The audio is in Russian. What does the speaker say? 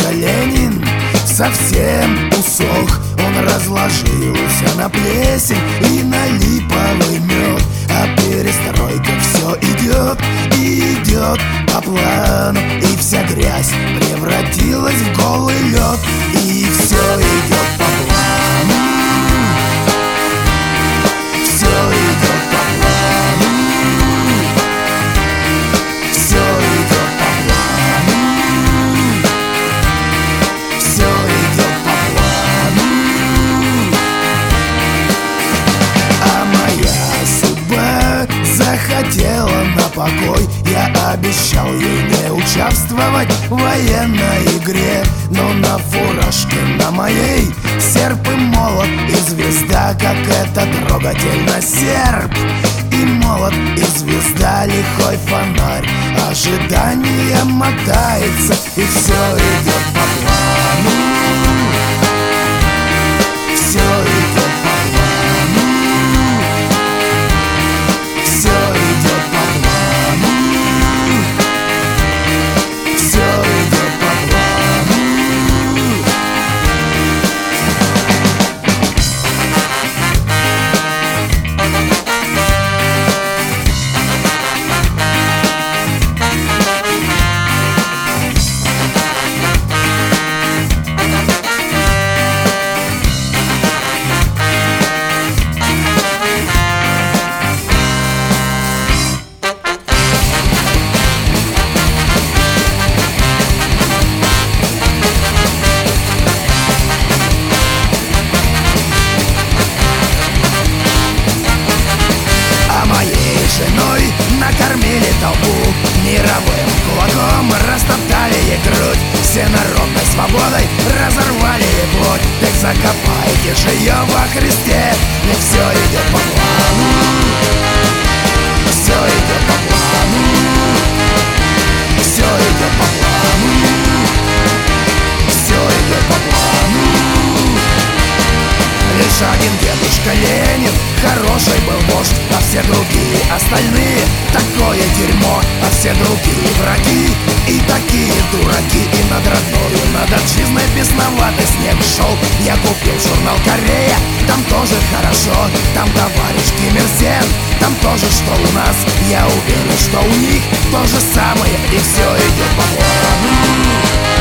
дедушка Ленин совсем усох. Он разложился на плесень и на липовый мед. А перестройка все идет и идет по плану, и вся грязь превратилась в голый лед. И все идет по плану, все идет по плану, все идет по плану, все идет по плану. А моя судьба захотела на покой. Я обещал ей не участвовать в военной игре, но на фуражке на моей серп и молот и звезда, как это трогательно. Серп и молот и звезда, лихой фонарь, ожидание мотается, и все идет по плану, все идет по плану, все идет по плану, все идет по плану. Женой накормили толпу, мировым кулаком растоптали ей грудь, всенародной свободой разорвали ей плоть. Так закопайте же ее во Христе, ведь все идет по плану, все идет по плану, все идет по плану, все идет по плану. Лишь один дедушка Ленин хороший был вождь, а все другие остальные такое дерьмо, а все другие враги и такие дураки. И над родною, над отчизной бесноватый снег шел. Я купил журнал «Корея», там тоже хорошо, там товарищ Ким Ир Сен, там тоже что у нас. Я уверен, что у них то же самое, и все идет по плану.